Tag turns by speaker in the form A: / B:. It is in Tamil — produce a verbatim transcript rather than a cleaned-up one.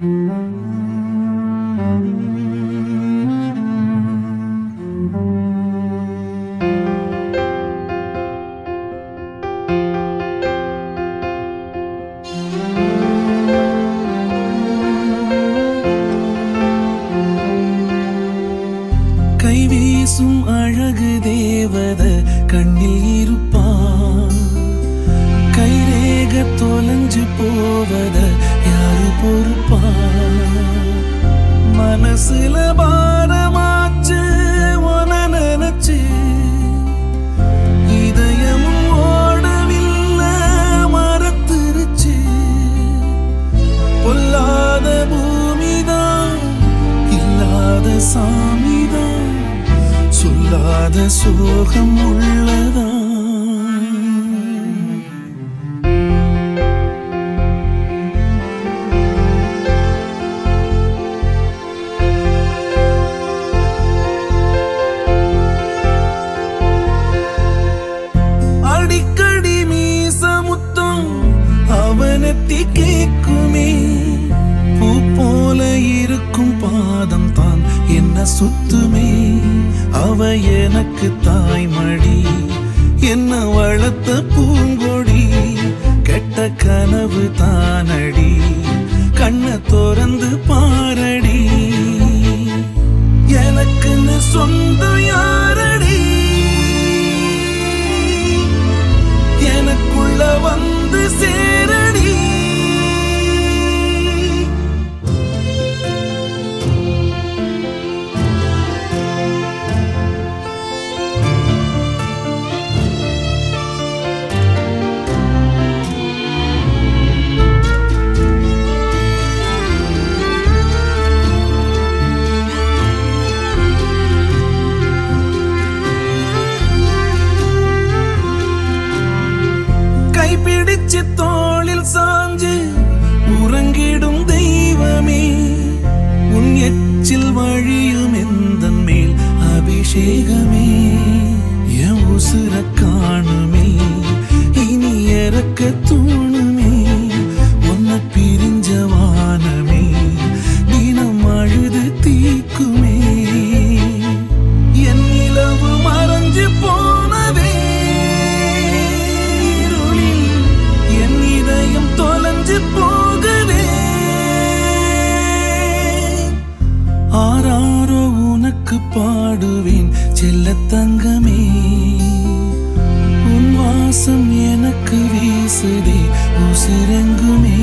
A: கைவீசும் அழகு தேவத கண்ணில் இருப்பான். கைரேக தொலைஞ்சு போவத யாரு பொறுப்பான்? மனசுல பாரமாச்சு உன நினைச்சு, இதயமும் ஓடவில்லை மறந்துருச்சு. பொல்லாத பூமிதான் இல்லாத சாமிதான், சொல்லாத சோகம் உள்ளதா. அடிக்கடி மீசமுத்தம் அவனத்தி கேக்குமே, பூ போல இருக்கும் பாதம் தான் என்ன சுத்துமே. அவ எனக்கு தாய்மடி, என்ன வளர்த்த பூங்கொடி, கெட்ட கனவு தானடி, கண்ண திறந்து பாரடி. எனக்குன்னு சொந்தம் யாரடி, எனக்குள்ள வந்து சேரடி. கைப்பிடிச்சு தோளில் சாஞ்சு உறங்கிடும் தெய்வமே, உன் எச்சில் வழியும் எந்தன் மேல் அபிஷேகமே. என் உசுர காணுமே இனி இறக்க தூணுமே, உன்னை பிரிஞ்ச வானமே தினம் அழுது தீக்குமே. என் நிலவு மறைஞ்சு போனதே, தொலைஞ்சு போகவே. ஆராரோ உனக்கு பாடுவேன் செல்ல தங்கமே, உன் வாசம் எனக்கு வீசுதே உசிரெங்குமே.